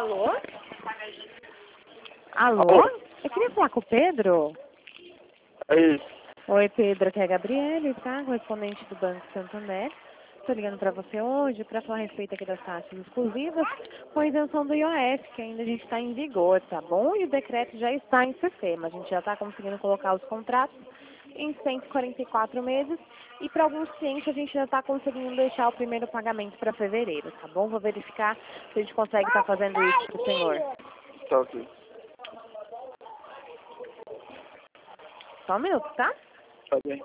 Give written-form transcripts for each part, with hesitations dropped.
Alô? Alô? Eu queria falar com o Pedro. Aí, Oi, Pedro, aqui é a Gabriele, tá? Correspondente do Banco Santander. Estou ligando para você hoje para falar a respeito aqui das taxas exclusivas com a isenção do IOF, que ainda a gente está em vigor, tá bom? E o decreto já está em sistema. A gente já está conseguindo colocar os contratos em 144 meses e para alguns clientes a gente já está conseguindo deixar o primeiro pagamento para fevereiro, tá bom? Vou verificar se a gente consegue estar fazendo isso para o senhor. tá ok. Só um minuto, tá? Tá bem.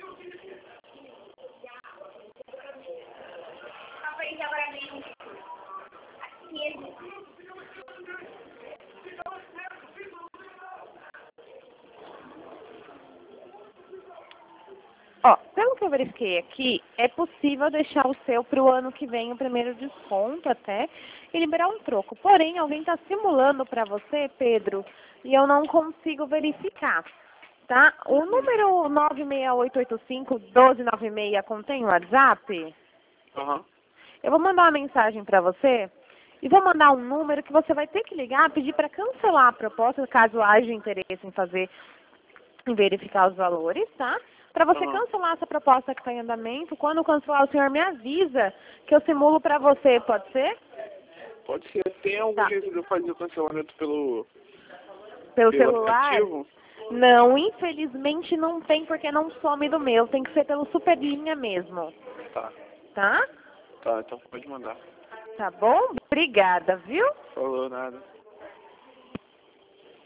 Ó, pelo que eu verifiquei aqui, é possível deixar o seu para o ano que vem o primeiro desconto até e liberar um troco. Porém, alguém está simulando para você, Pedro, e eu não consigo verificar, tá? O número 96885-1296 contém o WhatsApp? Aham. Eu vou mandar uma mensagem para você e vou mandar um número que você vai ter que ligar, pedir para cancelar a proposta, caso haja interesse em fazer, em verificar os valores, tá? Para você Aham. cancelar essa proposta que está em andamento, quando cancelar o senhor me avisa que eu simulo para você, pode ser? Pode ser. Tem algum Tá. jeito de eu fazer o cancelamento pelo Pelo celular? aplicativo? Não, infelizmente não tem porque não some do meu, tem que ser pelo Superlinha mesmo, Tá. tá? Tá, então pode mandar. Tá bom? Obrigada, viu? Falou, nada.